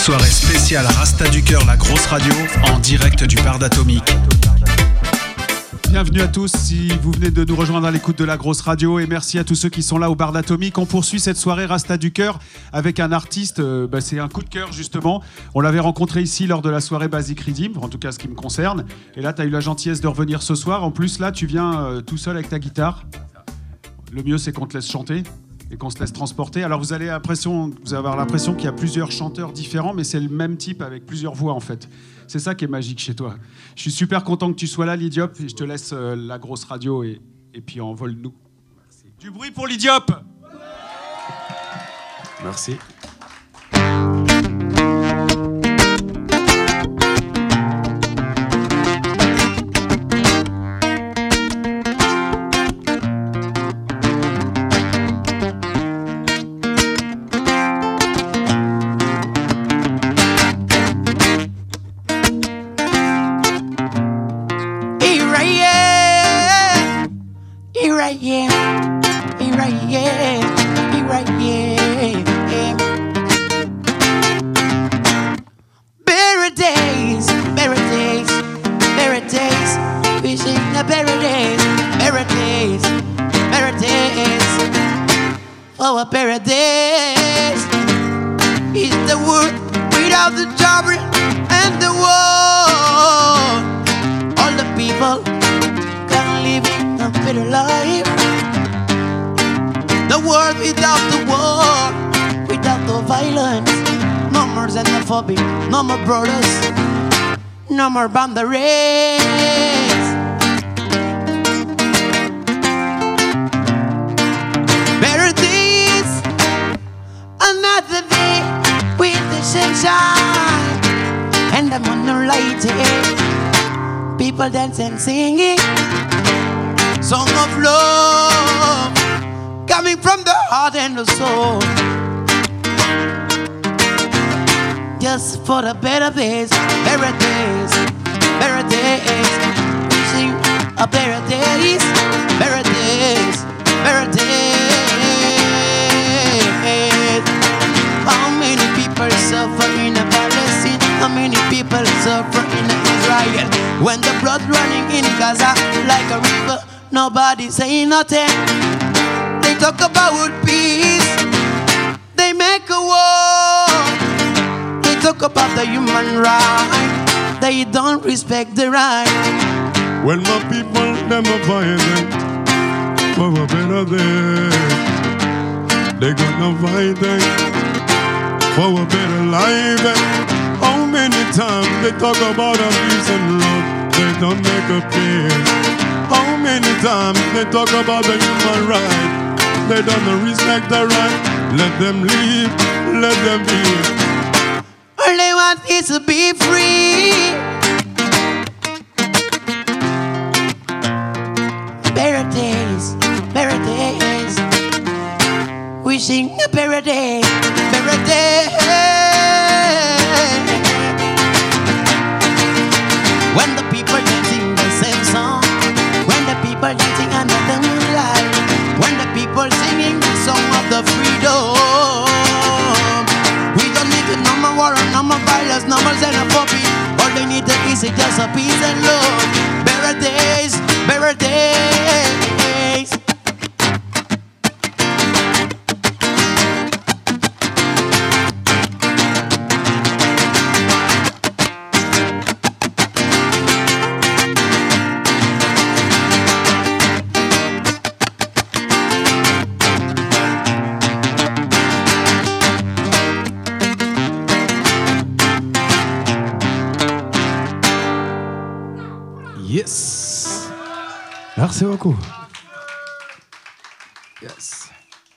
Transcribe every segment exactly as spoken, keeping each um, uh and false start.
soirée spéciale Rasta du Cœur, la grosse radio, en direct du bar d'Atomique. Bienvenue à tous si vous venez de nous rejoindre à l'écoute de la grosse radio et merci à tous ceux qui sont là au bar d'Atomique. On poursuit cette soirée Rasta du Cœur avec un artiste, euh, bah, c'est un coup de cœur justement. On l'avait rencontré ici lors de la soirée Basic Redeem, en tout cas ce qui me concerne. Et là tu as eu la gentillesse de revenir ce soir. En plus là tu viens euh, tout seul avec ta guitare. Le mieux c'est qu'on te laisse chanter et qu'on se laisse transporter. Alors vous allez, l'impression, vous allez avoir l'impression qu'il y a plusieurs chanteurs différents, mais c'est le même type avec plusieurs voix en fait. C'est ça qui est magique chez toi. Je suis super content que tu sois là, Lidiop. Je te laisse euh, la grosse radio et, et puis envole-nous. Merci. Du bruit pour Lidiop. Merci. No more brothers, no more boundaries. Better days, another day with the sunshine and the moonlight. People dancing, singing song of love coming from the heart and the soul. Just for the better days, better days, better days. Wishing a better days, better days, better days. How many people suffer in a Palestine? How many people suffer in Israel? When the blood running in Gaza like a river, nobody say nothing. They talk about peace, they make a war. Talk about the human right, they don't respect the right. When my people, them are fighting for a better day, they gonna fighting for a better life. How many times they talk about a peace and love, they don't make a peace. How many times they talk about the human right, they don't respect the right. Let them live, let them be. All they want is to be free. Better days, better days. Wishing a better day, better day. When the people dancing the same song, when the people dancing under the moonlight, when the people singing the song of the freedom. No more war, no more violence, no more xenophobia. All they need is just a peace and love. Better days, better days. Yes. Merci beaucoup. Yes.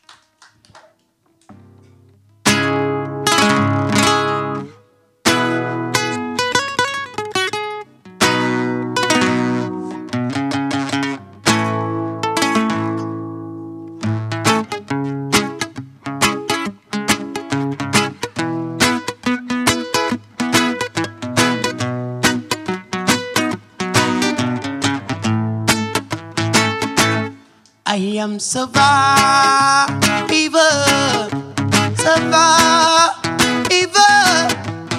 I am survivor, survivor.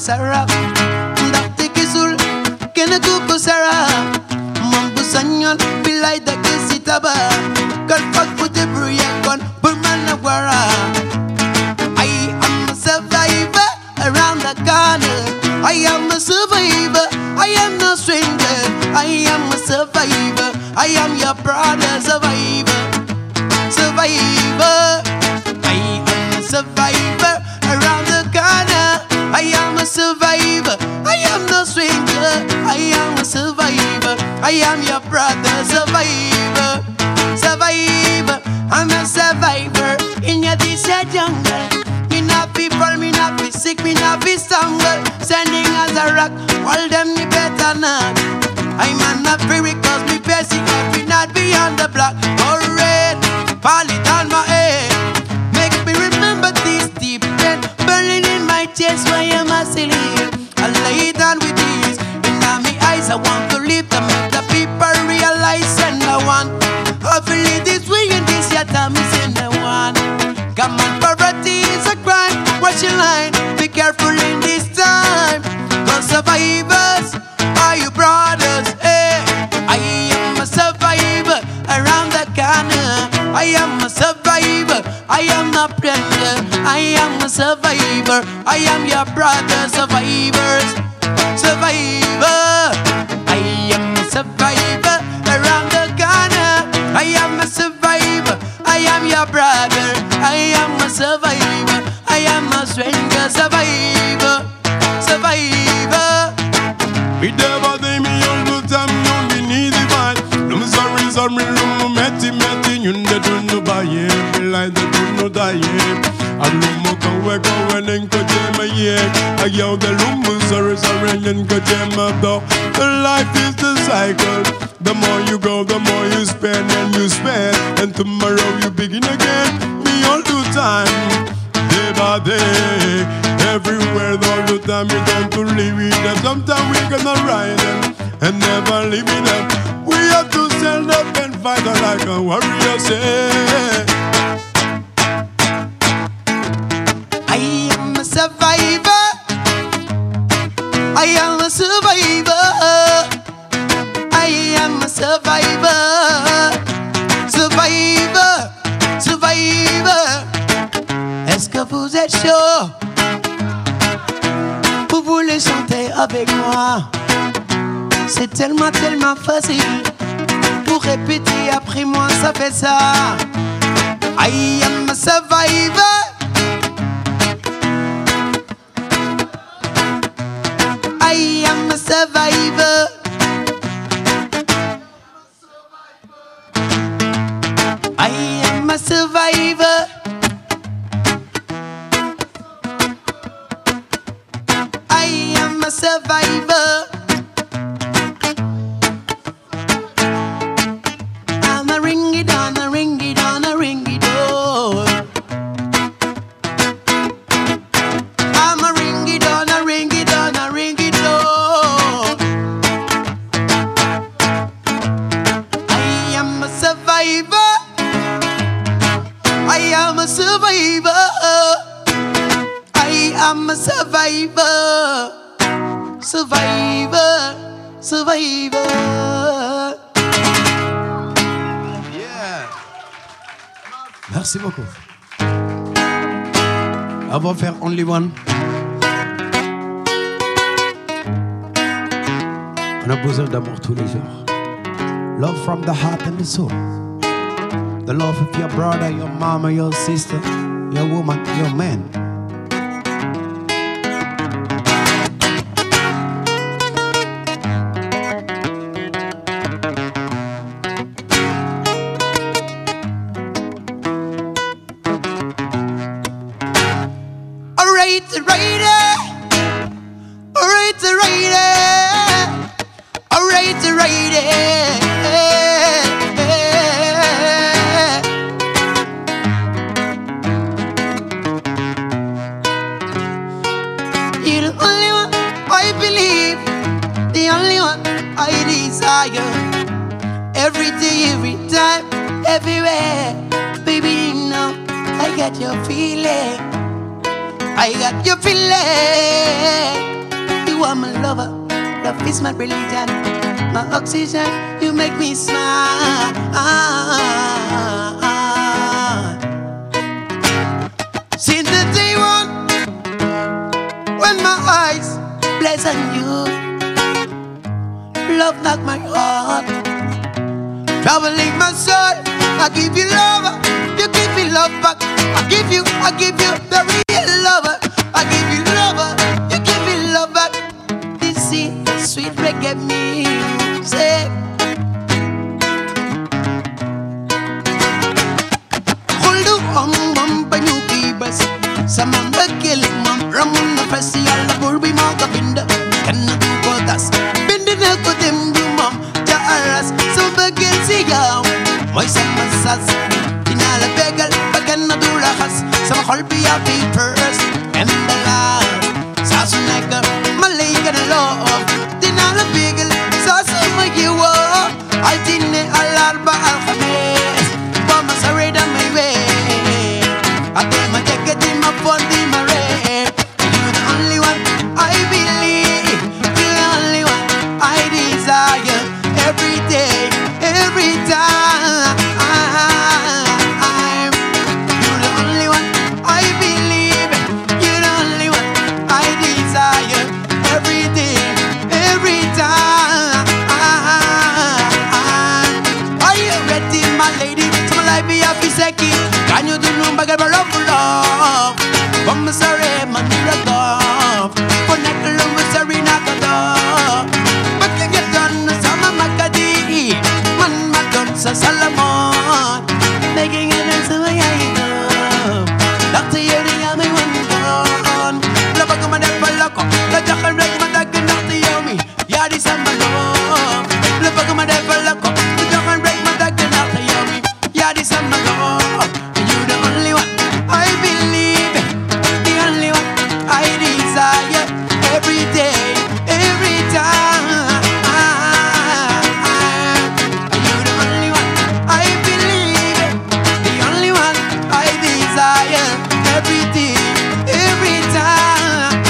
Sarah, Dapte Kisul, Kenetuku Sarah, Mambu Sanyon, Bilai da Kisitaba, Kalfak Putebruyakon, Burmanawara. I am a survivor around the corner. I am a survivor, I am no stranger. I am a survivor, I am your brother survivor. Survivor, I am a survivor around the corner. I am a survivor, I am no stranger. I am a survivor, I am your brother survivor. Survivor, I'm a survivor in your desert jungle. Me not people, me not be sick, me not be stumble. Standing as a rock, all them me better not. I'm not free because me basic me not be on the block. Or red, fall it on my head. Make me remember this deep red burning in my chest why I'm a silly. I lay it down with these in my eyes. I want to live to make the people realize and I want. I feel it this way and this yet I'm missing the one. Come on, poverty is a crime. Watch your line, be careful in this time. Cause survivors are you brothers, eh? I am a survivor around the corner. I am a survivor, I am not blender. I am a survivor, I am your brother survivors. Survivor, I am a survivor around the corner. I am a survivor, I am your brother. I am a survivor, I am a stranger survivor. Survivor. Me never day me all the time, you only need the vibe. No sorry, sorry, no meti meti, you ne do no buy it, like the do no die. I lumo go we go and then go jam a year. I yell the lumo sorry, sorry, and then go jam a dog. The life is the cycle. The more you go, the more you spend and you spend, and tomorrow you begin again. Me all the time, day by day, everywhere, all the time. You don't to live with them. Sometimes we gonna ride them and never leave it them. We have to stand up and fight like a warrior say. I am a survivor. I am a survivor. I am a survivor. Survivor. Survivor. Est-ce que vous êtes chaud? Vous voulez chanter avec moi? C'est tellement, tellement facile. Pour répéter après moi, ça fait ça. I am a survivor. I am a survivor. I am a survivor. I am a survivor. I'm a ring it on, a ring it on, a ring it on. I'm a ring it on, a ring it on, a ring it on. I am a survivor. I am a survivor. I am a survivor. Survivor. Survivor. Yeah. Merci beaucoup. On va faire Only One. On a besoin d'amour tous les jours. Love from the heart and the soul. The love of your brother, your mama, your sister, your woman, your man. Alright, alright, alright, alright, alright, alright. You're the only one I believe, the only one I desire. Every day, every time, everywhere. Baby, you know I got your feeling. I got your feeling. You are my lover, love is my religion, my oxygen, you make me smile. Since the day one, when my eyes blaze on you, love knock my heart, troubling my soul. I give you love, you give me love back. I give you, I give you the real lover. I give you love, you give me love back. This is sweet reggae music. Hold on, bum, banyuki bus. Samang bagil, mum, ramun na fasi ala burbi mga binda. Kana tu kotas, binda na ko dem du mum, jaaras. So bagil sigaw, moy sa masas. Tinala begal, bagan na dulahas. Sama kolbi api first and the last. Sa sunaga, malay ka na loob. Tinala begal, sa sumagiwa. Altine alarba alkhamis, pamasarida may way. Ate majagati mapondi mare. You're the only one I believe. You're the only one I desire. Every day, every time. You're the only one I believe. You're the only one I desire. Every day, every time. Are you ready, my lady? To my life be happy second. Can you do no bagal for love for love? Come sorry, man, you're a dove. For neck alone, we're sorry, not a dove. But you get done, sama makadi. Man, madon sa Salamon. Making it as a way I know. Doctor, you're the only one gone. Love, I'm a never loco. The jack and break my dog and Doctor Yomi. Yeah, this I'm a love. Love, I'm a never loco. The jack and break my dog and Doctor Yomi. Yeah, this I'm a love. You're the only one I believe, the only one I desire. Every day, every time. You're the only one I believe, the only one I desire. Every day, every time.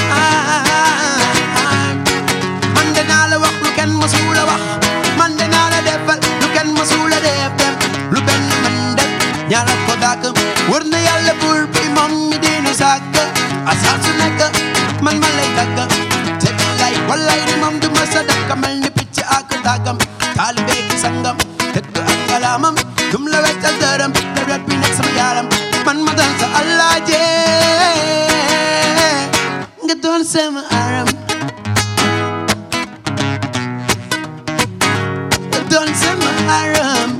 Mandanala wak, look and masula wak. Mandanala devil, look and masula dev them. Look and mandat, nyala kodakam. Warna yalla pulpi mammi dinu sakka. Asasu naka, man malay taka. Chetilay, walay rimam dumasadaka. Malni pichi akatagam. Talibeki sangam, tettu angalamam. Dumla vechal daram, darat pinak samayalam. Man madan sa allaje. Gadon sama aram. Gadon sama aram.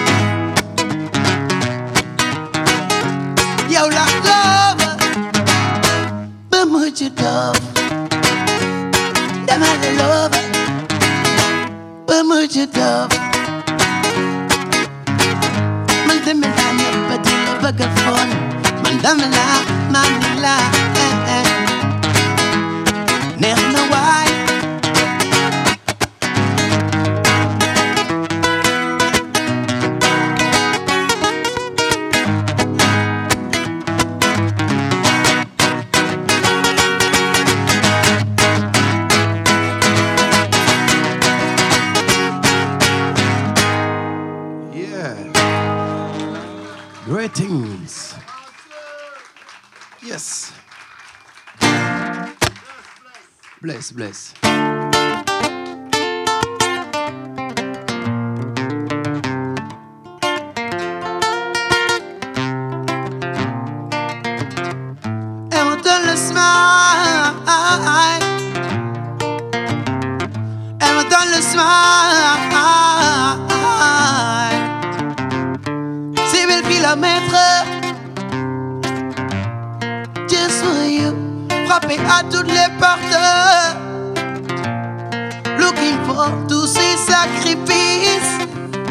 Yo la love, but much love. Damn I love, but much love. Man dem la ne pati la bagafon. Man dem la manila. Never know why. Greetings. Yes. Bless, bless. And we'll turn the smile. And we'll turn the smile. six mille kilomètres just for you. Frappé à toutes les portes. Looking for tous ces sacrifices.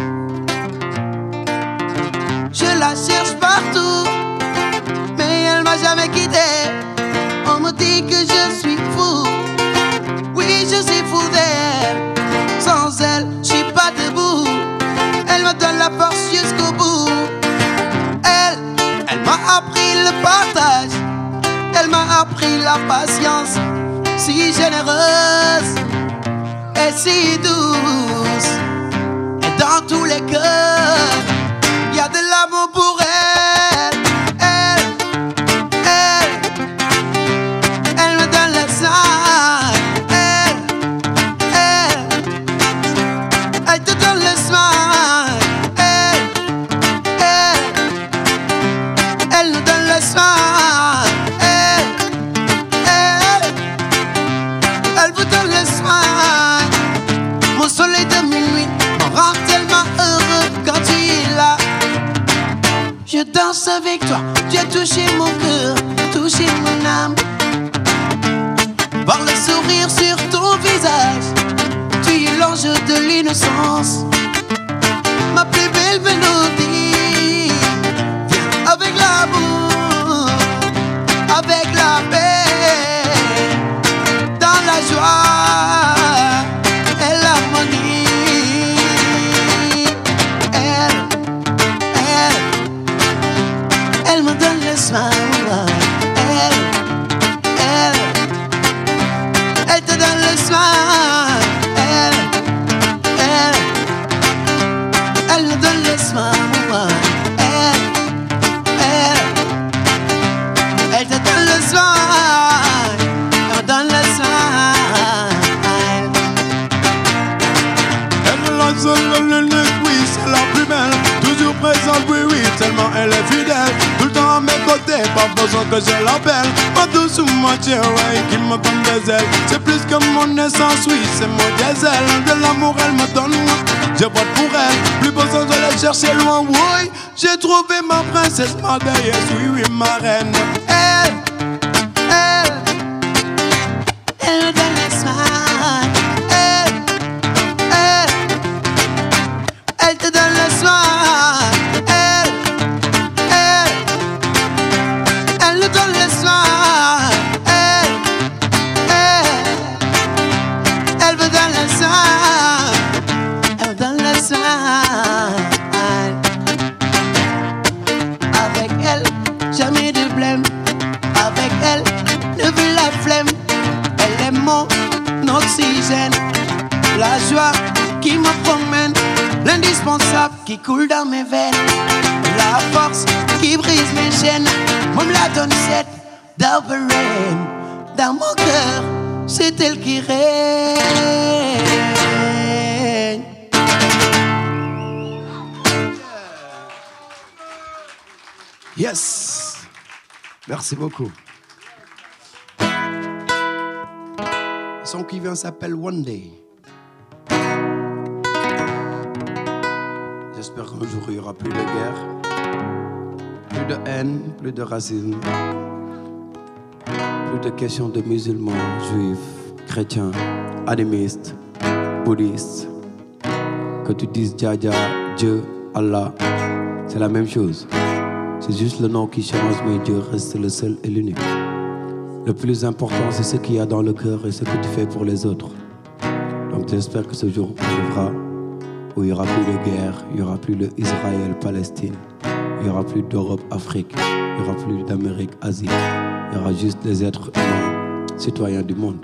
Je la cherche partout, mais elle m'a jamais quitté. On me dit que je suis fou. Oui, je suis fou d'elle. Sans elle, je suis pas debout. Elle me donne la force jusqu'au bout. Elle, elle m'a appris le partage. Elle m'a appris la patience. si généreuse et si douce. Et dans tous les cœurs, il y a de l'amour pour elle. Elle, elle, elle me donne le sein. Elle, elle, elle te donne le soin. Elle, elle, elle nous donne le soin. Mon soleil de minuit me rend tellement heureux quand tu es là. Je danse avec toi, tu as touché mon cœur, touché mon âme. Voir le sourire sur ton visage, tu es l'ange de l'innocence. Ma plus belle mélodie, viens avec l'amour, avec la paix, dans la joie. Elle me donne le soin, elle, elle, elle te donne le soin, elle, elle, elle me donne le soin, elle, elle, elle te donne le soin, elle me donne le soin. Elle lance le nez, oui, c'est la plus belle, toujours présente, oui, oui, tellement elle est fidèle. Tout le temps à mes côtés, pas besoin que je l'appelle. Ma douce moitié, ouais, qui me donne des ailes. C'est plus que mon essence, oui, c'est mon diesel. De l'amour, elle me donne, je vote pour elle. Plus besoin de la chercher loin, oui. J'ai trouvé ma princesse, ma déesse, oui, oui, ma reine. Elle, elle, elle me donne le soin. Elle, elle, elle te donne le soin. Avec elle, jamais de blême. Avec elle, ne veut la flemme. Elle est mon oxygène, la joie qui me promène, l'indispensable qui coule dans mes veines, la force qui brise mes chaînes. Moi me la donne cette double reine. Dans mon cœur, c'est elle qui règne. Yes. Merci beaucoup. Le son qui vient s'appelle One Day. J'espère qu'un jour il n'y aura plus de guerre, plus de haine, plus de racisme, plus de questions de musulmans, juifs, chrétiens, animistes, bouddhistes. Que tu dises Dja, Dieu, Allah, c'est la même chose. C'est juste le nom qui change, mais Dieu reste le seul et l'unique. Le plus important, c'est ce qu'il y a dans le cœur et ce que tu fais pour les autres. Donc j'espère que ce jour arrivera où il n'y aura plus de guerre, il n'y aura plus de Israël-Palestine, il n'y aura plus d'Europe-Afrique, il n'y aura plus d'Amérique-Asie. Il y aura juste des êtres humains, citoyens du monde.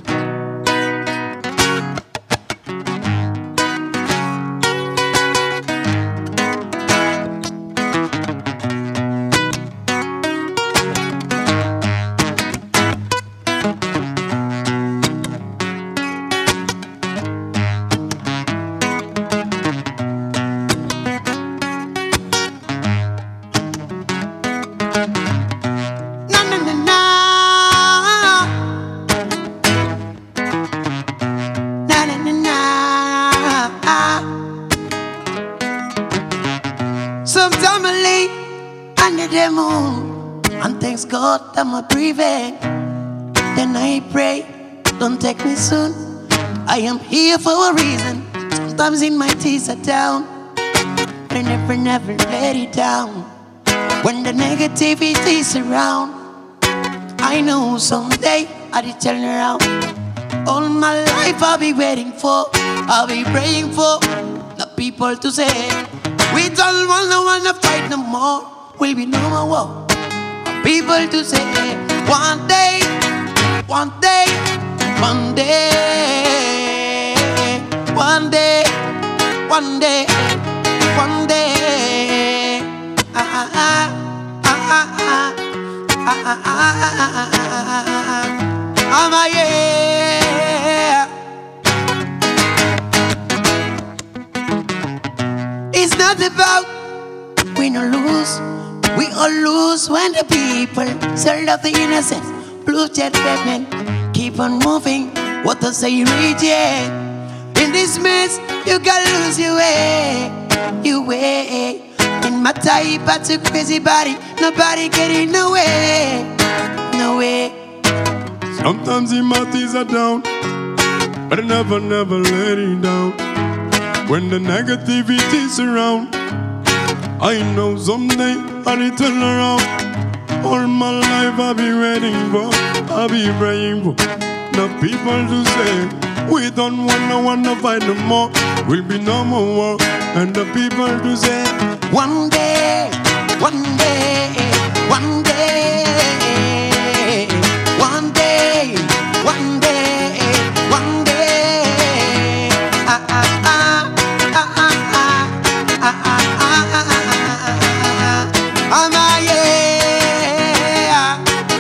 I'm a breathing, then I pray, don't take me soon. I am here for a reason. Sometimes in my tears are down, but I never, never let it down. When the negativity is around, I know someday I'll turn around. All my life I'll be waiting for, I'll be praying for the people to say, we don't want no one to fight no more, will be no more war. People to say, one day, one day, One day, one day, one day, one day. Ah ah ah ah ah ah ah ah ah ah. I'm a yeah. It's not about win or lose. We all lose when the people sell off the innocence. Blue jet pavement, keep on moving. What to say you reject? In this mess, you gotta lose your way, your way. In my type, but a crazy body, nobody getting away, no way. Sometimes the matters are down, but I never, never let it down. When the negativity surround, I know someday I'll turn around. All my life I'll be waiting for, I'll be praying for the people to say we don't wanna wanna fight no more. Will be no more war, and the people to say one day, one day, one day, one day, one day, one day. Ah ah ah ah ah ah ah ah ah ah. I'm a yeah.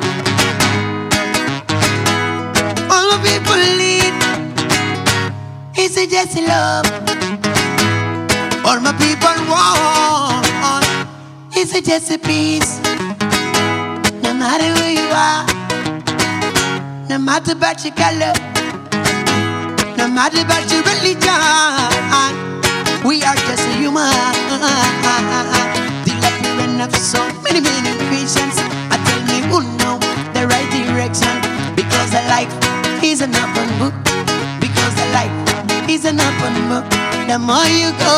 All the people lead. Is it just love? All my people want. Is it just a peace? No matter who you are, no matter about your color, no matter about your religion, we are just a human. Of so many, many patients. I tell me who know the right direction. Because the life is an open book. Because the life is an open book. The more you go,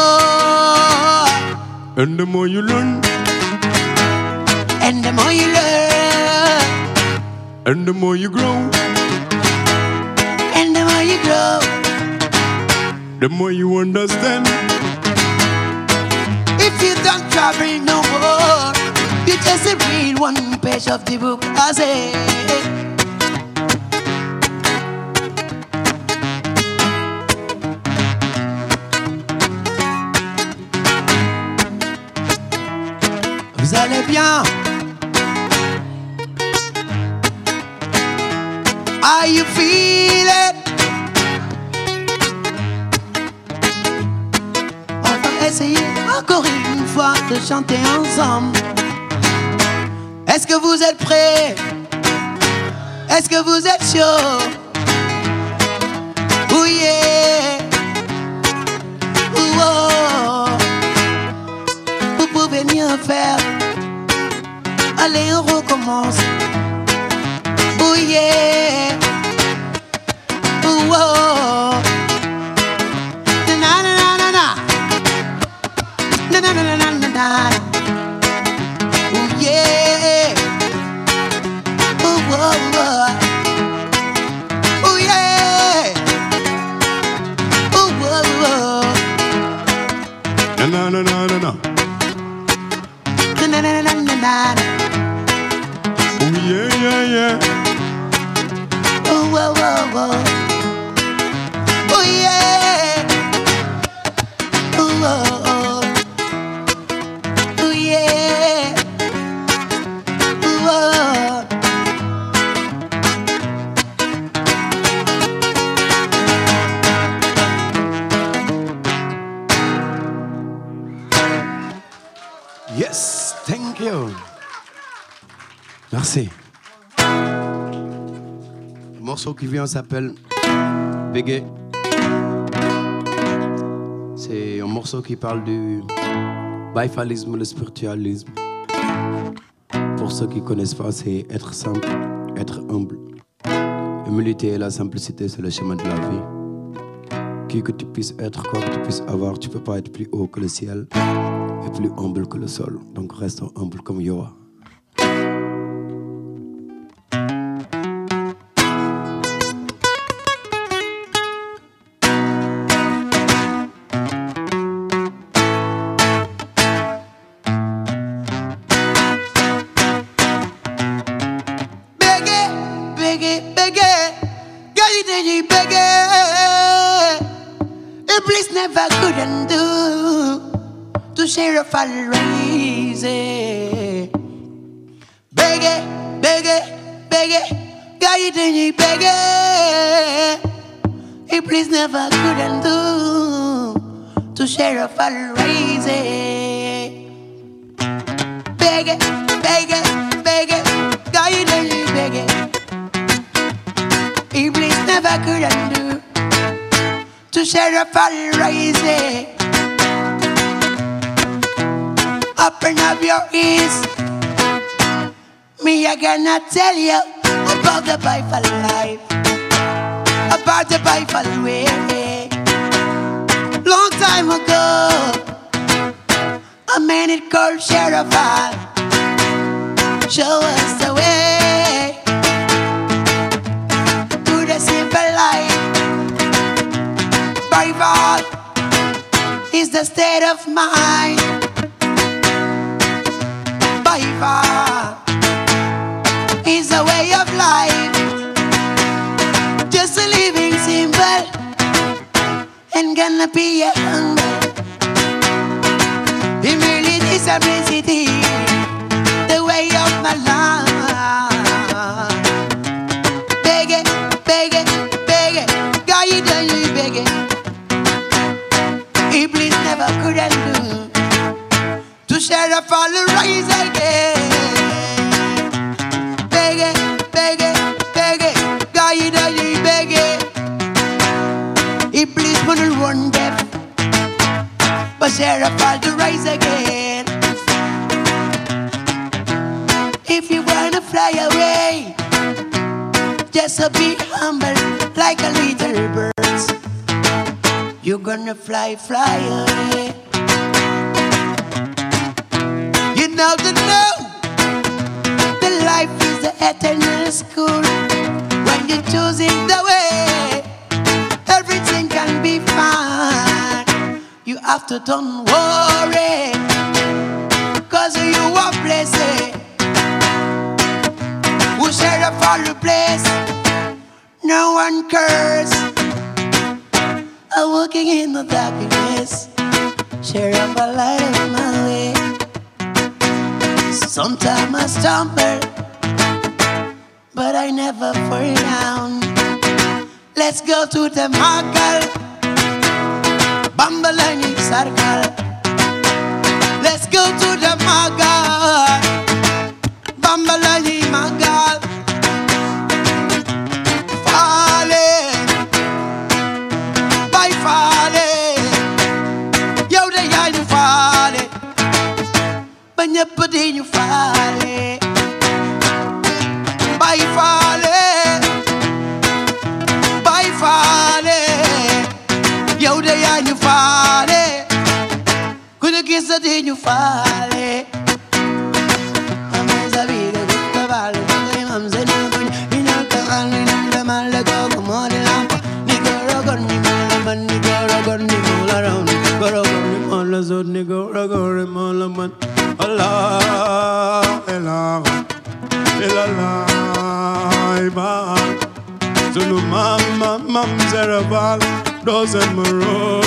and the more you learn, and the more you learn, and the more you grow, and the more you grow, the more you understand. If you don't travel no more, you just read one page of the book. I say, vous allez bien? How you feel it? On va essayer encore une fois de chanter ensemble. Est-ce que vous êtes prêts? Est-ce que vous êtes chaud? Oh yeah. Oh, oh. Vous pouvez mieux faire. Allez, on recommence. Oh yeah. Oh, oh. Na na na na na. Na na na na na na na. Oh yeah. Oh, oh, oh. Oh yeah. Oh, oh, oh. Na na na na na na. Na na na na na na. Oh yeah yeah yeah. Oh, oh, oh, oh. Oh yeah. Oh, oh, oh. Oh yeah. Oh, oh. Yes, thank you. Merci. Le morceau qui vient s'appelle Bégué. C'est un morceau qui parle du bifalisme, le spiritualisme. Pour ceux qui ne connaissent pas, c'est être simple, être humble. Humilité et la simplicité, c'est le chemin de la vie. Qui que tu puisses être, quoi que tu puisses avoir, tu ne peux pas être plus haut que le ciel et plus humble que le sol. Donc restons humble comme Yoa. dañuy bége Iblis never couldn't do to share a fundraiser. Bége bége bége gaa yi dañuy bége Iblis never couldn't do to share a fundraiser. Bége bége bége gaa yi dañuy bége Iblis never couldn't do to share a fundraiser. Open up your ears, me I gonna tell you about the Bible life, about the Bible way. Long time ago, a man it called Sheriff show us the way to the simple life. Bible is the state of mind. Bible is a way of life. Just a living simple and gonna be a humble. Humility, simplicity, the way of my life. Beg it, beg it, beg it, God you done you beg it. Iblis never couldn't do to share a fall and rise again. Beg it, beg it, beg it, God you done you beg it. Iblis wouldn't run deaf, but share a fall to rise again. If you wanna fly away, just to be humble like a little bird. You're gonna fly, fly away. You know to know the life is the eternal school. When you're choosing the way, everything can be fine. You have to don't worry, cause you are blessed. Who share a follow place? No one curse. I'm walking in the darkness, share up a light on my way. Sometimes I stumble, but I never fall down. Let's go to the market, Bambalani circle. Let's go to the market, Bambalani market. Falling, by falling, yo the guy you falling, but you put in you falling, by falling, by falling, yo the guy you falling, could you kiss it in you falling? I'm a big good valley, I'm saying, you know, the man let go, come on, the lamp, nigga, gun, nigga, gun, nigga, around, go around, all the zone, nigga, go around, man. Allah, Allah, Allah, Allah, so no mama, mam, zerabal, doesn't moro,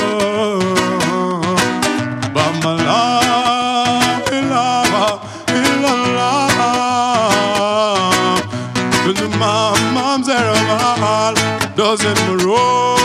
bamala, Allah, Allah, so no mama, zerabal, doesn't moro,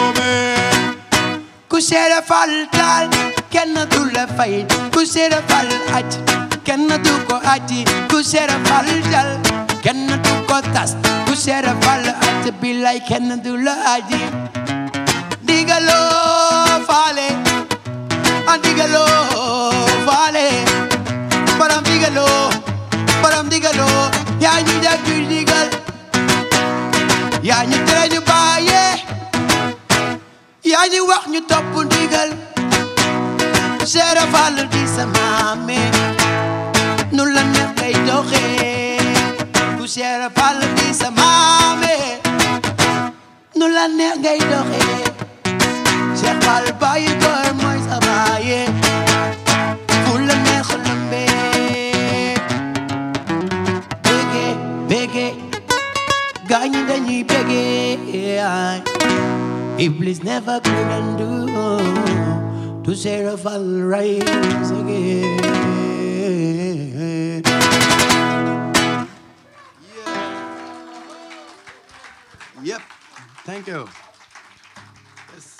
kushera faltal, cannot do the fight, kushera fal at. Cannot do ko ati, kushera faltal. Cannot do ko tas, kushera fal at. Be like cannot do la ati. Digalo fale, and digalo fale. But I'm digalo, but I'm digalo. Ya you da good digal, ya you try to buy it. Ya you walk you top on digal. Kushera fal di samame. Nulla ne kay doxe ku share fal bi sa mame nulla ne ngay doxe Cheikh Fall baye gor moy sa baye fulla ne xolambe bege bege Ganyi danyi pege. Iblis never could undo to seraph I'll rise again. Yeah. Yep. Thank you. Yes.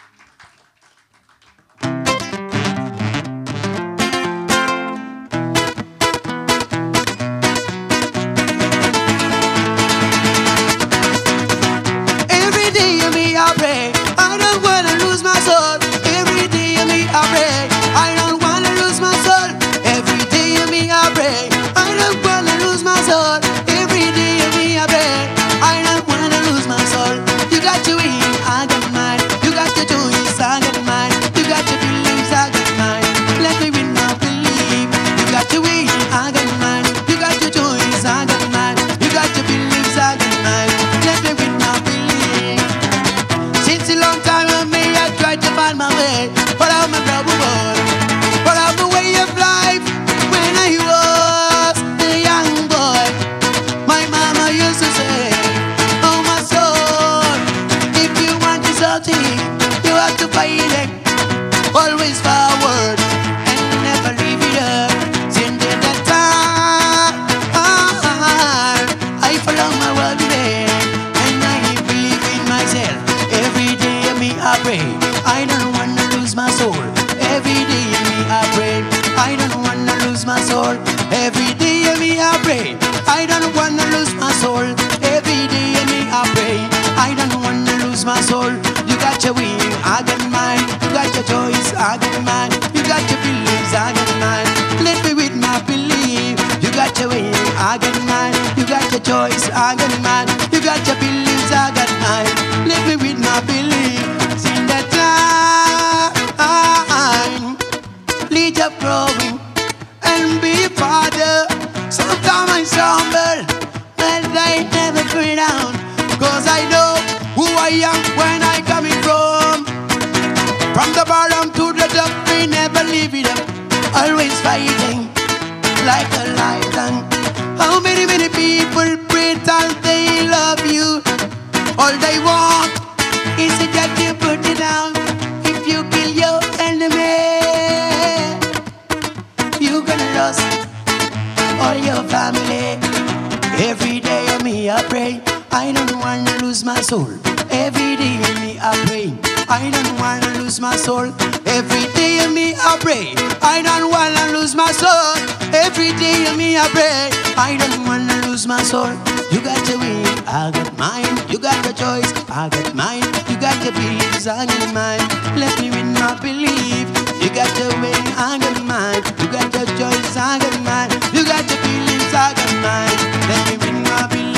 Every day me I pray, I don't wanna lose my soul. Every day me I pray, I don't wanna lose my soul. Every day me I pray, I don't wanna lose my soul. Every day me I pray, I don't wanna lose my soul. You got to win, I got mine. You got to do this, I got mine. You got to believe, I got mine. Let me win, I believe. You got to win, I got mine. You got to do this, I got mine. You got to believe, I got mine. Let me win, I believe. Since a long time with me, I tried to find my way, but I'm a rebel boy. But I'm a way of life when I was a young boy. My mama used to say, oh my soul, if you want to something, you have to fight it. Always forward and never leave it up. Since that time, I follow my world today, and I believe in myself. Every day me I pray, I don't wanna lose my soul. Every day me I pray, I don't wanna lose my soul. Every day me I pray, I don't wanna lose my soul. Every day me I pray, I don't wanna lose my soul. You got your wing, I got mine. You got your choice, I got mine. You got your beliefs, I got mine. Let me with my belief. You got your wing, I got mine. You got your choice, I got mine. You got your beliefs, I got mine. Let me with my belief. Sing that time, lead up growing and be a father. Sometimes I stumble, but I never put down. Cause I know who I am when I coming from. From the bottom to the top, we never leave it up. Always fighting like a lion. How many, many people pray till they love you? All they want is that you put it down. If you kill your enemy, you gonna lose all your family. Every day of me I pray, I don't wanna lose my soul. Every day of me I pray, I don't wanna lose my soul. Every day of me I pray, I don't wanna lose my soul. Every day of me I pray, I don't wanna lose my soul. You got to win, I got mine. You got the choice, I got mine. You got the beliefs, I got mine. Let me win my belief. You got the win, I got mine. You got the choice, I got mine. You got the beliefs, I got mine. Let me win my belief.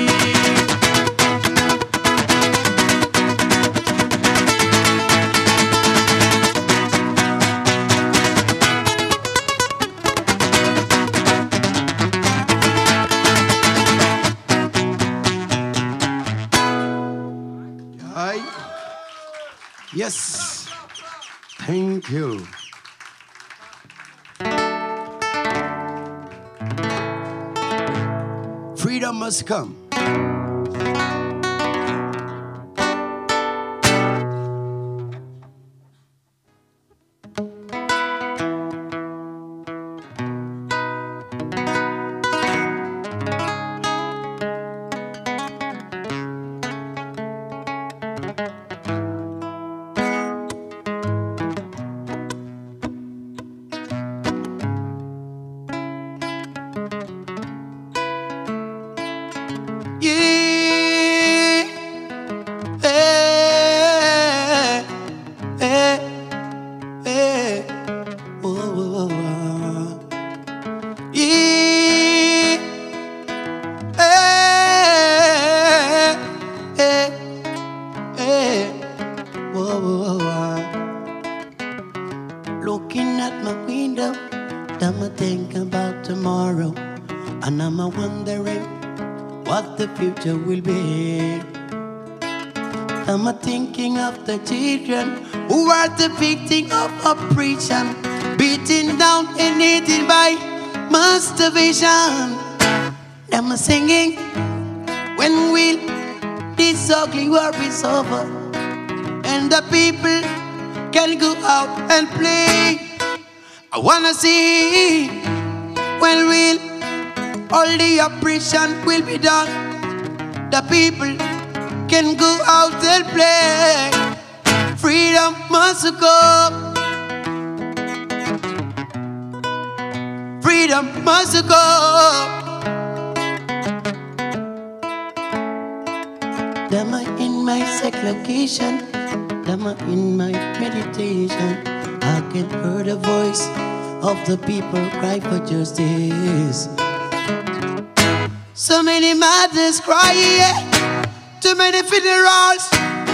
Yes. Thank you. Freedom must come. Looking at my window, I'm a thinking about tomorrow, and I'm a wondering what the future will be. I'm a thinking of the children who are the victim of oppression, beaten down and eaten by masturbation. I'm a singing When will this ugly war be over and the people can go out and play? I wanna see when will all the oppression will be done. The people can go out and play. Freedom must come. Freedom must go. Them are in my seclusion, them are in my meditation. I can hear the voice of the people cry for justice. So many mothers cry, yeah. Too many funerals.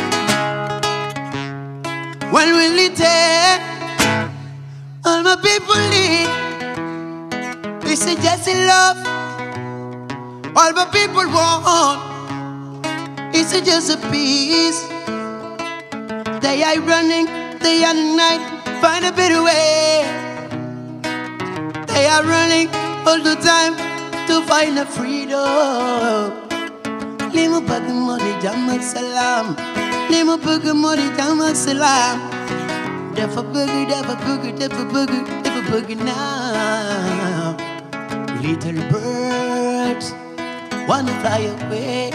When will it end? All my people need. It's just in love. All my people want. It's just a peace. They are running day and night, find a better way. They are running all the time to find a freedom. Limo bagi mori jamak salam. Limo bagi mori jamak salam. Defa bagi, defa bagi, defa bagi, defa bagi now. Little birds wanna fly away.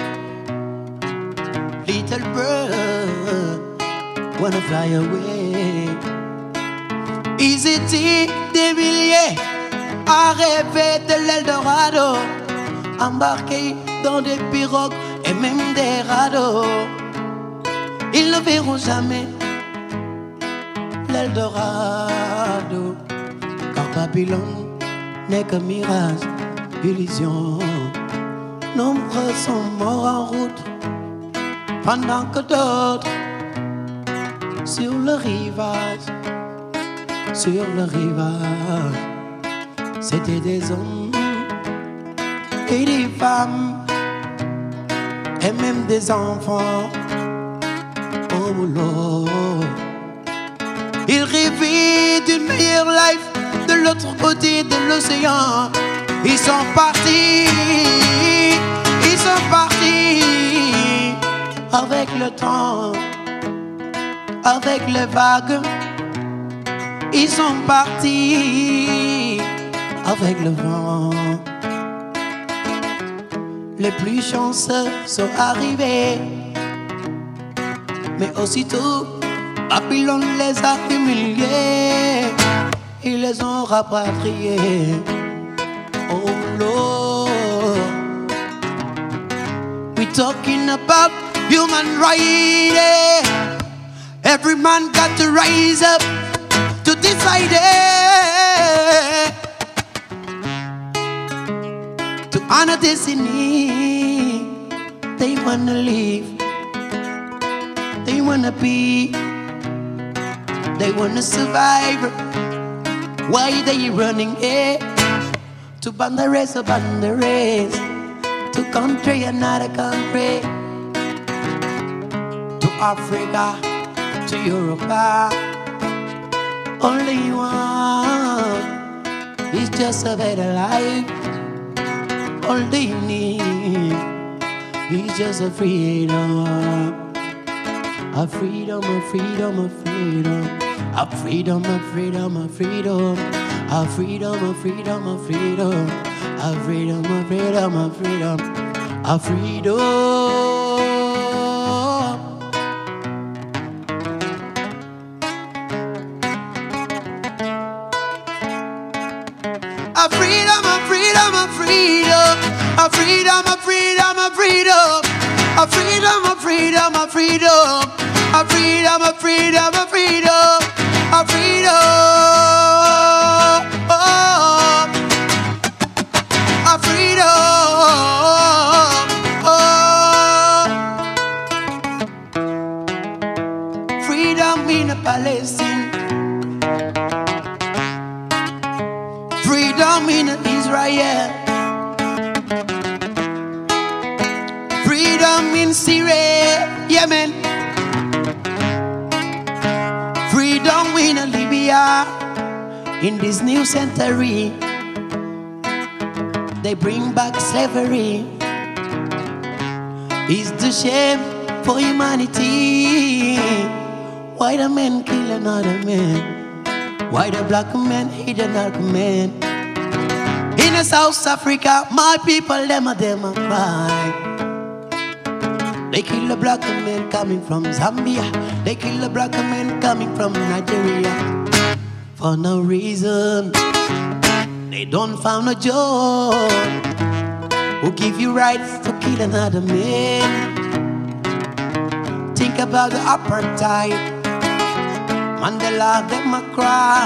Little bird wanna fly away. Ils-étaient des milliers à rêver de l'Eldorado, embarqués dans des pirogues et même des radeaux. Ils ne verront jamais l'Eldorado, car Babylone n'est qu'un mirage, illusion. Nombreux sont morts en route, pendant que d'autres sur le rivage, sur le rivage, c'était des hommes et des femmes et même des enfants au boulot. Ils rêvaient d'une meilleure life de l'autre côté de l'océan. Ils sont partis, ils sont partis avec le temps, avec les vagues. Ils sont partis avec le vent. Les plus chanceux sont arrivés, mais aussitôt Babylone les a humiliés. Ils les ont rapatriés. Oh Lord, we talking about human rights. Every man got to rise up to decide it, to honor destiny. They wanna live, they wanna be, they wanna survive. Why they running here? To ban the race, to ban the race, to country another country, to Africa, to Europe. Only one is just a better life. All they need is just a freedom, a freedom, a freedom, a freedom, a freedom, a freedom, a freedom, a freedom, a freedom, a freedom, a freedom, a freedom, a freedom, a freedom. A freedom, a freedom, a freedom, a freedom, a freedom, a freedom, a freedom, a freedom, a freedom, a freedom, a freedom, a freedom, a freedom, a freedom, freedom in a Palestine. Freedom in Israel, freedom in Syria, Yemen, freedom in Libya. In this new century, they bring back slavery. is the shame for humanity. Why the men kill another man? Why the black man hate another man? In the South Africa, my people, them a them a cry. They kill a black man coming from Zambia. They kill a black man coming from Nigeria. For no reason. They don't found a job. Who give you rights to kill another man? Think about the apartheid. Mandela, them a cry.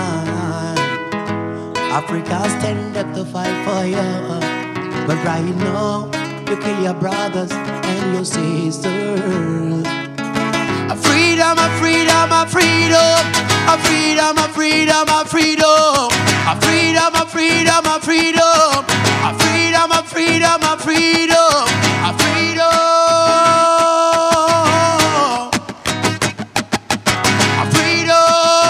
Africa stand up to fight for you. But right now, you kill your brothers and your sisters. A freedom, a freedom, a freedom. A freedom, a freedom, a freedom. A freedom, a freedom, a freedom. A freedom, a freedom, a freedom. A freedom. A freedom.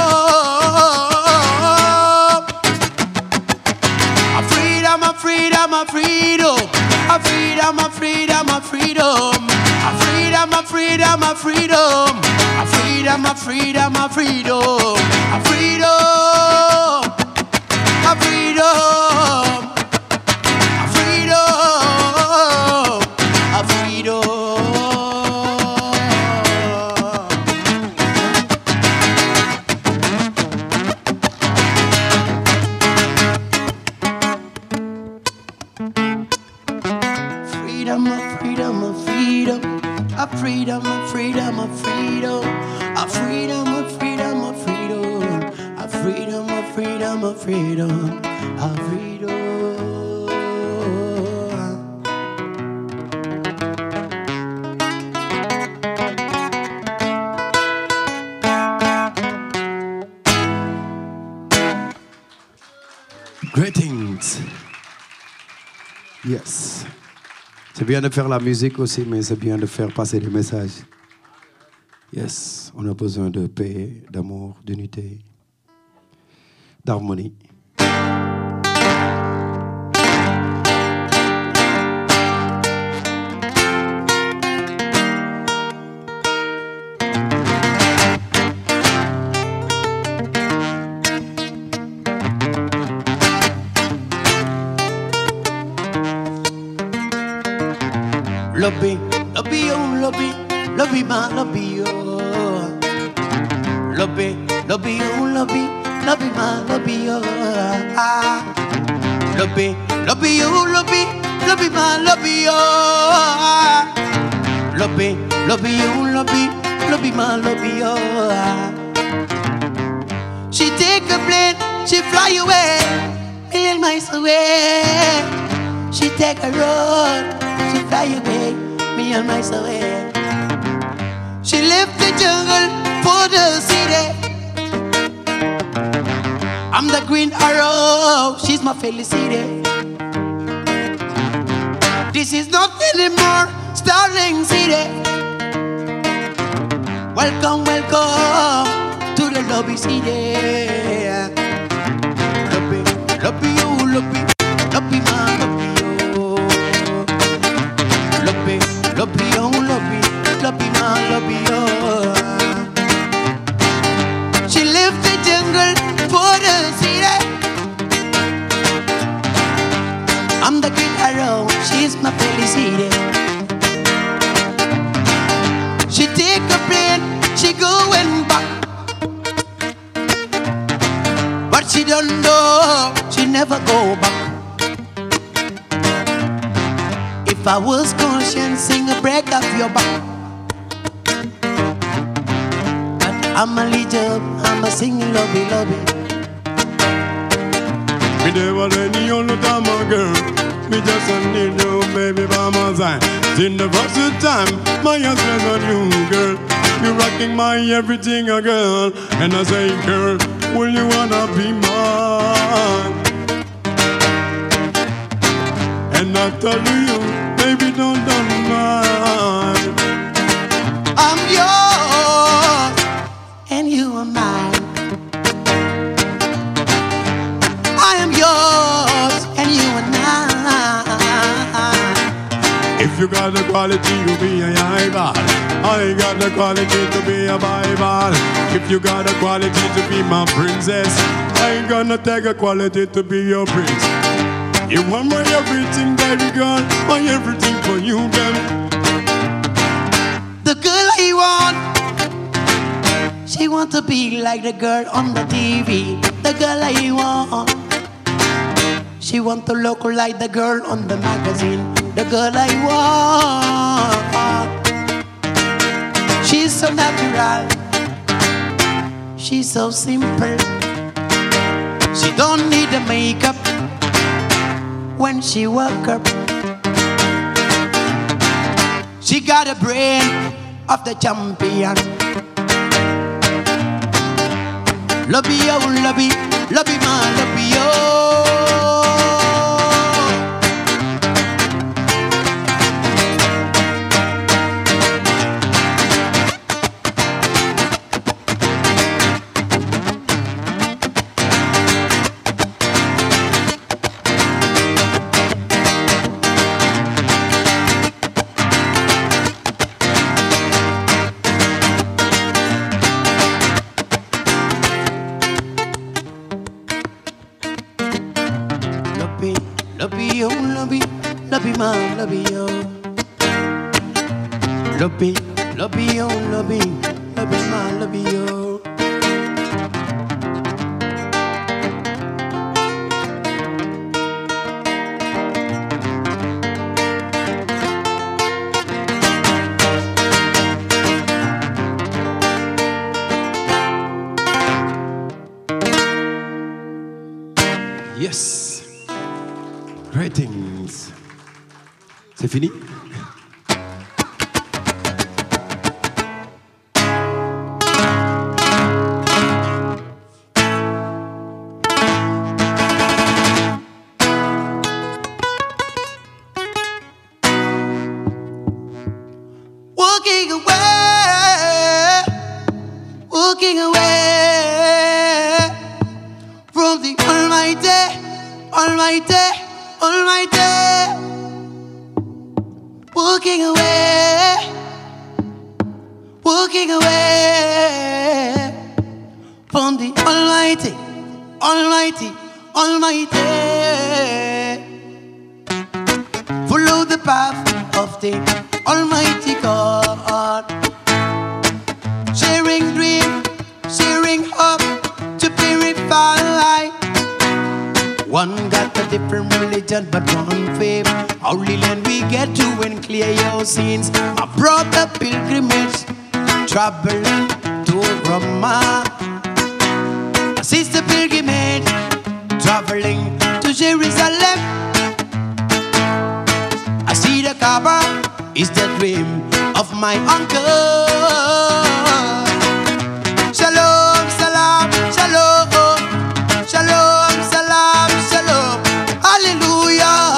A freedom, a freedom, a freedom. A freedom, a freedom, a freedom. A freedom, a freedom, a freedom. A freedom, a freedom, a freedom. A freedom. A freedom. A freedom. A freedom. Freedom, a freedom, a freedom. A freedom, a freedom, a freedom. A freedom, a freedom, a freedom. A freedom, a freedom, a freedom. A freedom. Greetings. Yes. C'est bien de faire la musique aussi, mais c'est bien de faire passer des messages. Yes, on a besoin de paix, d'amour, d'unité, d'harmonie. Lobby, lobby, oh, lobby, lobby, ma, lobby, oh. Lobby, lobby, oh, lobby, lobby, ma, lobby, oh. Ah. Lobby, lobby, oh, lobby, lobby, ma, lobby, oh. Ah. Lobby, lobby, oh, lobby, lobby, ma, lobby, oh. Ah. She take a plane, she fly away, million miles away. She take a road. She fly away, million miles away. She left the jungle for the city. I'm the green arrow, she's my felicity. This is not anymore Starling City. Welcome, welcome to the lobby city. Lobby, lobby, oh, lobby, lobby, my lobby. Lobby, lobby, oh, lobby, lobby, my lobby, oh. She left the jungle for the city. I'm the green arrow, she's my felicity. She take a plane, she going back, but she don't know, she never go back. If I was conscious, sing a break off your back. But I'm a little, I'm a singing lobby, lobby. Me never any other time, my girl. Me just need you, baby, by my side. In the first time, my eyes rest on you, girl. You're rocking my everything, a girl. And I say, girl, will you wanna be mine? And I tell you, baby, don't, don't mind. I'm yours, and you are mine. I am yours, and you are mine. If you got the quality to be a eyeball, I got the quality to be a Bible. If you got the quality to be my princess, I ain't gonna take a quality to be your prince. You want my everything, baby girl, my everything for you, girl. The girl I want, she want to be like the girl on the T V. The girl I want, she want to look like the girl on the magazine. The girl I want, she's so natural, she's so simple. She don't need the makeup when she woke up. She got a brain of the champion. Love you, love you, love you, man, love you. Love you, love you, love you, love you, love you, man, love you. Yes, greetings. C'est fini? Walking away, walking away from the Almighty, Almighty, Almighty. Walking away, walking away from the Almighty, Almighty, Almighty. Follow the path of the Almighty God, sharing dream, sharing hope to purify. One got a different religion, but one faith. Only land we get to and clear your sins. I brought the pilgrimage, traveling to Roma. A sister pilgrimage, traveling to Jerusalem. I see the Kaaba is the dream of my uncle. Shalom, salam, shalom, shalom, salam, shalom. Hallelujah.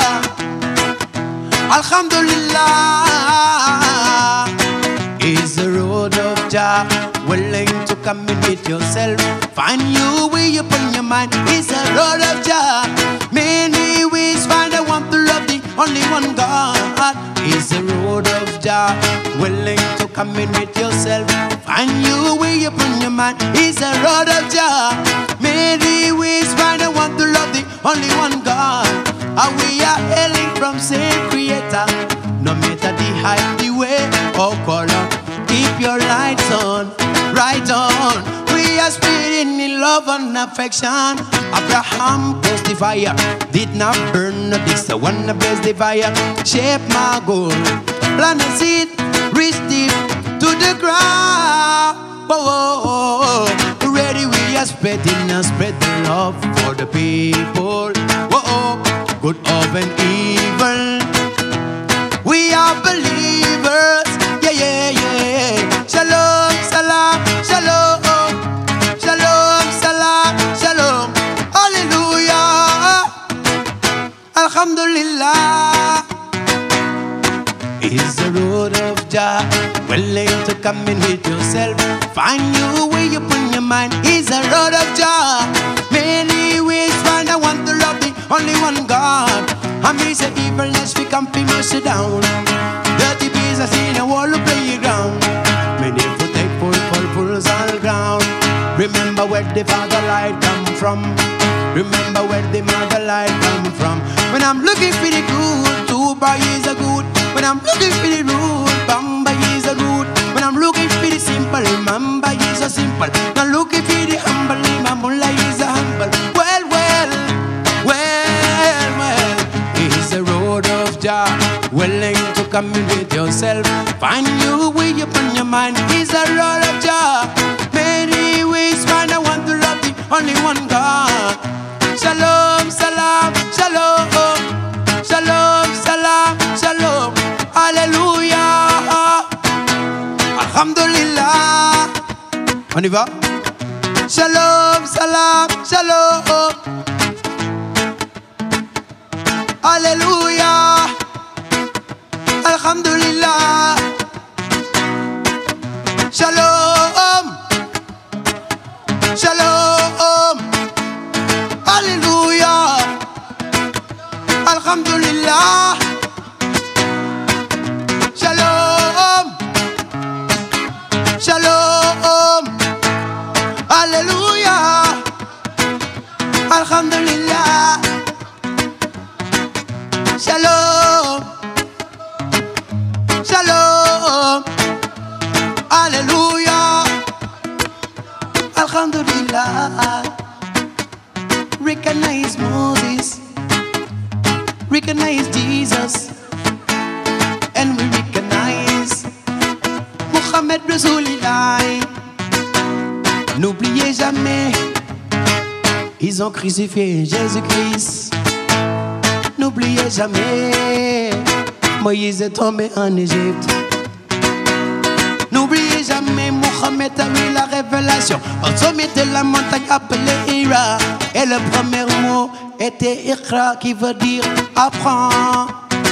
Alhamdulillah is the road of Jah. Willing to come in with yourself, find your way upon your mind. Is the road of Jah. Many ways find I want to love the only one God. Is the road of Jah. Willing to come in with yourself, find your way upon your mind. Is the road of Jah. Many ways find I want to love the only one God. And we are hailing from same creator. No matter the height, the way or color, keep your lights on, right on. We are spreading in love and affection. Abraham posed the fire, did not burn this one blaze the fire. Shape my goal, plant a seed, reach deep to the ground. Whoa, whoa, whoa. Ready we are spreading and spread the love for the people. Whoa, whoa. Good of and evil. We are believers. Yeah, yeah, yeah. Shalom, salam, shalom. Shalom, salam, shalom. Hallelujah. Alhamdulillah is the road of Jah. Willing to come in with yourself, find your way upon your mind. Is the road of Jah. Many ways find I want to love the only one God. And me say evilness we come fi mercy down. Dirty business in a wall playground. Many for take full pulls all ground. Remember where the father light come from. Remember where the mother light come from. When I'm looking for the good, Tuba is a good. When I'm looking for the rude, Bamba is a rude. When I'm looking for the simple, Mamba is a simple. Now looking for the humble, Mamula is a humble. Well, well, well, well. It's the road of Jah, willing to come in with yourself. Find your way upon your mind. It's the road of Jah. Many ways, find I want to love the only one God. Shalom, salam, shalom, shalom, salam, shalom, alléluia, alhamdulillah. On y va? Shalom, salam, shalom, alléluia, alhamdulillah. Shalom, shalom, alléluia, alhamdulillah. Shalom, shalom, alléluia, alhamdulillah. Shalom, shalom, alléluia, alhamdulillah. Recognize Moses, recognize Jesus, and we recognize Muhammad Rasulillah. N'oubliez jamais, ils ont crucifié Jésus-Christ. N'oubliez jamais, Moïse est tombé en Égypte. N'oubliez jamais, Mohamed a eu la révélation au sommet de la montagne appelée Hira. Et le premier mot était Iqra, qui veut dire apprends.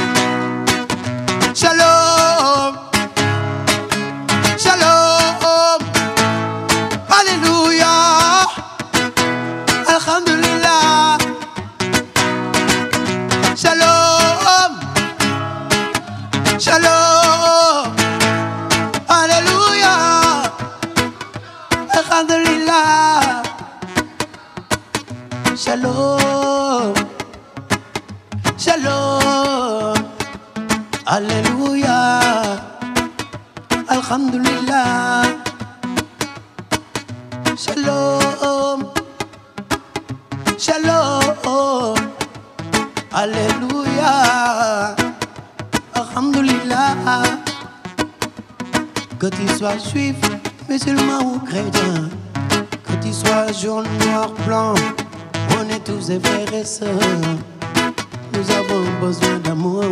Shalom, shalom, alléluia, alhamdulillah. Shalom, shalom, alléluia, alhamdulillah. Shalom, shalom, alléluia, alhamdulillah. Shalom, shalom, alléluia, alhamdulillah. Que tu sois juif, musulman ou chrétien, que tu sois jaune, noir, blanc, on est tous des frères et sœurs. Nous avons besoin d'amour.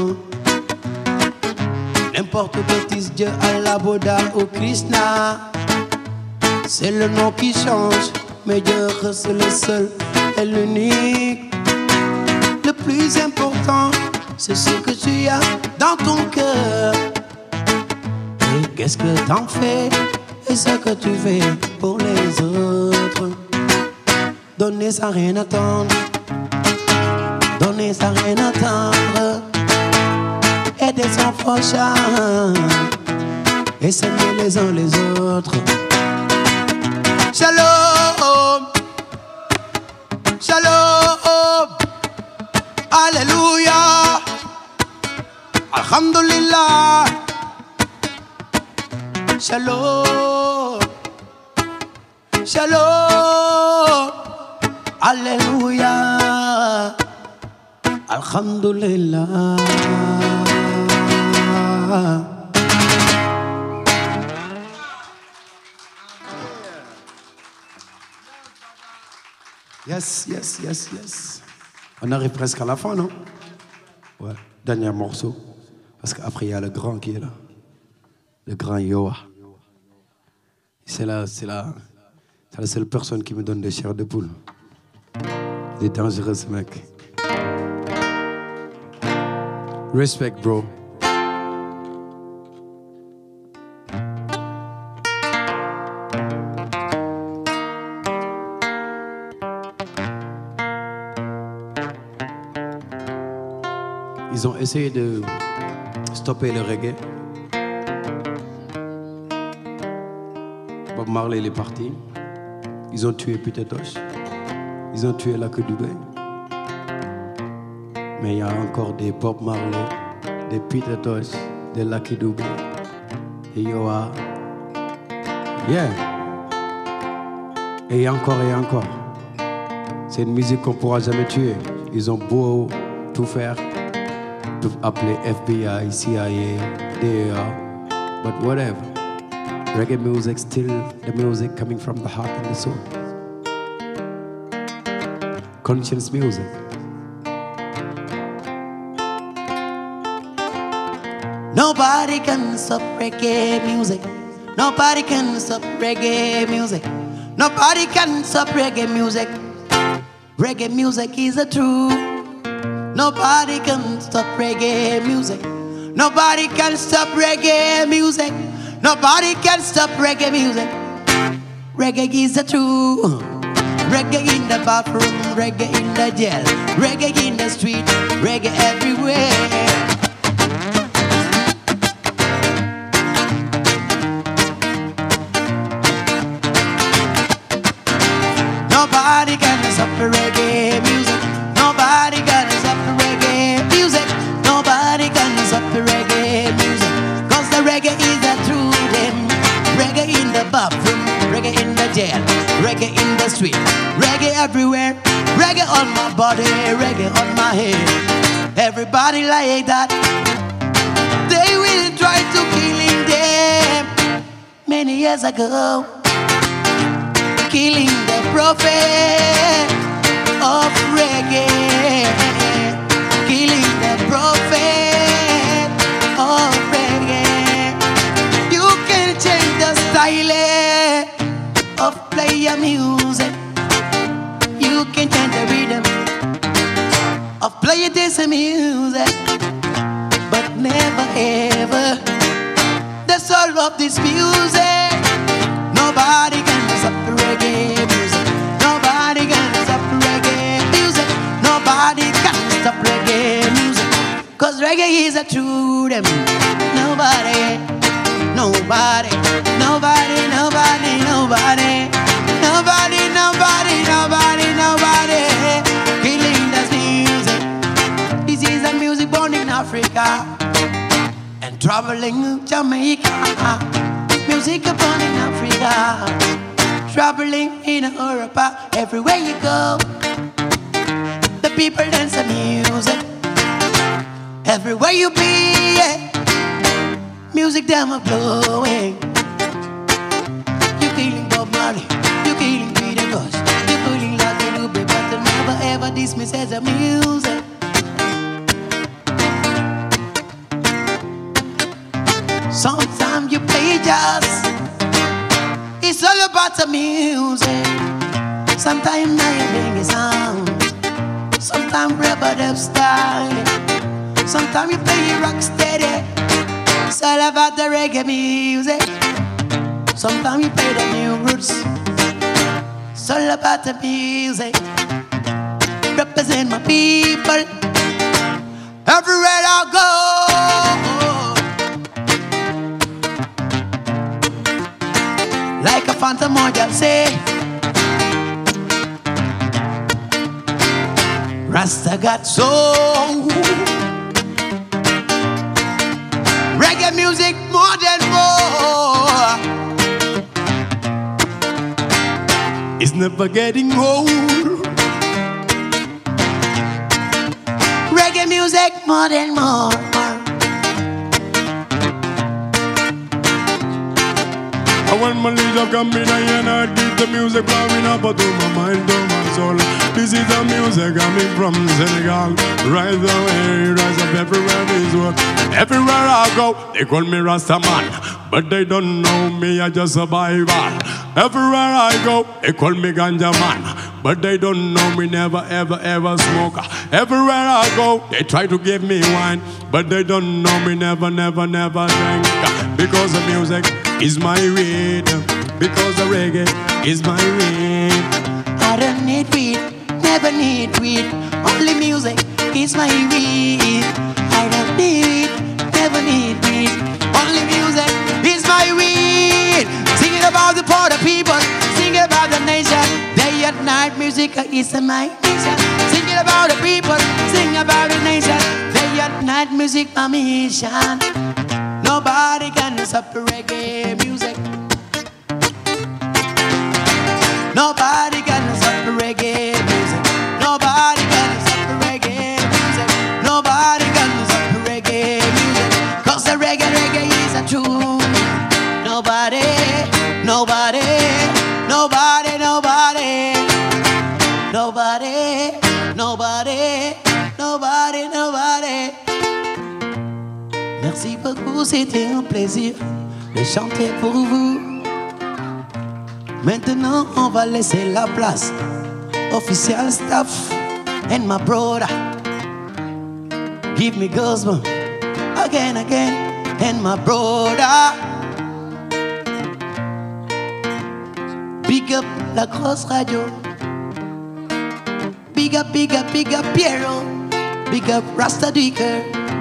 N'importe bêtise, Dieu, Allah, Bouddha ou Krishna, c'est le nom qui change, mais Dieu c'est le seul et l'unique. Le plus important, c'est ce que tu as dans ton cœur. Et qu'est-ce que t'en fais? Et ce que tu fais pour les autres. Donner sans rien attendre, donner sans rien attendre, aider sans prochain, et s'aimer les uns les autres. Shalom, shalom, alléluia, alhamdulillah. Shalom, shalom, alléluia, alhamdulillah. Yes, yes, yes, yes. On arrive presque à la fin, non? Ouais, dernier morceau. Parce qu'après, il y a le grand qui est là. Le grand Yoa. C'est la, c'est la, c'est la seule personne qui me donne des chairs de poule. Il est dangereux, ce mec. Respect, bro. ils ont essayé de stopper le reggae. Bob Marley il est parti. Ils ont tué Peter Tosh. Ils ont tué Lucky Dube. Mais il y a encore des Bob Marley, des Peter Tosh, des Lucky Dube. Et il y aura... Yeah. Et encore et encore. C'est une musique qu'on ne pourra jamais tuer. Ils ont beau tout faire. Ils peuvent appeler F B I, C I A, D A R. But whatever. Reggae music still the music coming from the heart and the soul. Conscience music. Nobody can stop reggae music. Nobody can stop reggae music. Nobody can stop reggae music. Reggae music is the truth. Nobody can stop reggae music. Nobody can stop reggae music. Nobody can stop reggae music. Reggae is the truth. Reggae in the bathroom, reggae in the jail, reggae in the street, reggae everywhere. Nobody can stop reggae music. Nobody can stop reggae music. Nobody can stop reggae music. Cause the reggae is the truth. Reggae in the bathroom, reggae in the jail, reggae in the street, reggae everywhere. Reggae on my body, reggae on my head. Everybody like that. They will try to killing them many years ago. Killing the prophet of reggae. Killing the prophet of reggae. You can change the style of player music. You can change the rhythm of play this music. But never ever the soul of this music. Nobody can stop reggae music. Nobody can stop reggae music. Nobody can stop reggae music. Cause reggae is a true them. Nobody, nobody, nobody, nobody, nobody, nobody, nobody, nobody, nobody killing this music. This is the music born in Africa and traveling Jamaica. Music born in Africa, traveling in Europe, everywhere you go. The people dance the music. Everywhere you be, yeah. Music them are blowing. You killing Bob Marley, you killing Peter Tosh, you killing Lucky Dube, but they'll never ever dismiss as a music. Sometimes you play jazz, it's all about the music. Sometimes now you bring a sound, sometimes rubber dub style, sometimes you play rock steady. It's all about the reggae music. Sometimes you play the new roots. It's all about the music. Represent my people everywhere I go. Like a phantom model say, Rasta got soul. Reggae music more than more. It's never getting old. Reggae music more than more. When my leader come in and I keep the music blowing up to my mind, to my soul. This is the music coming from Senegal. Rise away, rise up everywhere this world. Everywhere I go, they call me Rasta man, but they don't know me, I just survival. Everywhere I go, they call me Ganja man, but they don't know me, never ever ever smoke. Everywhere I go, they try to give me wine, but they don't know me, never never never drink. Because the music is my rhythm, because the reggae is my rhythm. I don't need weed, never need weed, only music is my weed. I don't need it, never need it. Only music is my weed. Singing about the poor people, singing about the nation. Day and night music is my mission. Singing about the people, singing about the nation. Day and night music my mission. Nobody can stop the reggae music. Nobody can stop the reggae music. Nobody can stop the reggae music. Nobody can stop the reggae music. Cause the reggae, reggae is a truth. Nobody, nobody, nobody, nobody, nobody, nobody, nobody, nobody. Merci beaucoup, c'était un plaisir de chanter pour vous. Maintenant, on va laisser la place. Official staff and my brother. Give me gospel again, again, and my brother. Big up la grosse radio. Big up, big up, big up Piero. Big up Rasta Dicker.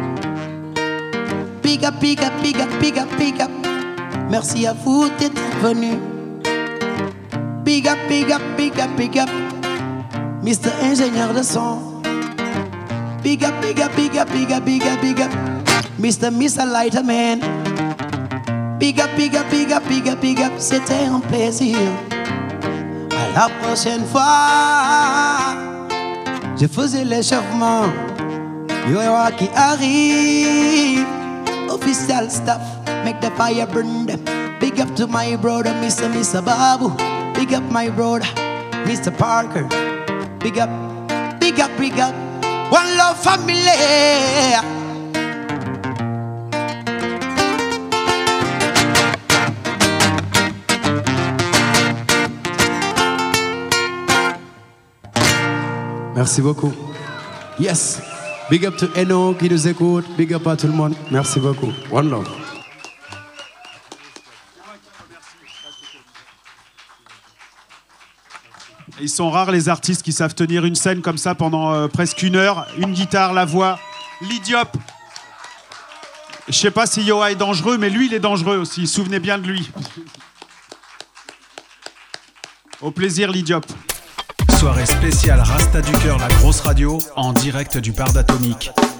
Big up, big up, big up, big up, big up. Merci à vous d'être venus. Big up, big up, big up, big up, Mister Ingénieur de son. Big up, big up, big up, big up, big up, big up, Mister Mister Lighterman. Big up, big up, big up, big up, big up, c'était un plaisir. À la prochaine fois, je faisais l'échauffement. Yo qui arrive, official staff, make the fire burn them. Big up to my brother, Mister Mister Babu. Big up my brother, Mister Parker. Big up, big up, big up. One love family. Merci beaucoup. Yes. Big up to Eno qui nous écoute. Big up à tout le monde. Merci beaucoup. One love. Ils sont rares les artistes qui savent tenir une scène comme ça pendant euh, presque une heure. Une guitare, la voix, Lidiop. Je sais pas si Yoa est dangereux, mais lui il est dangereux aussi. Souvenez bien de lui. Au plaisir Lidiop. Soirée spéciale Rasta du Cœur, la grosse radio, en direct du Bar d'Atomique.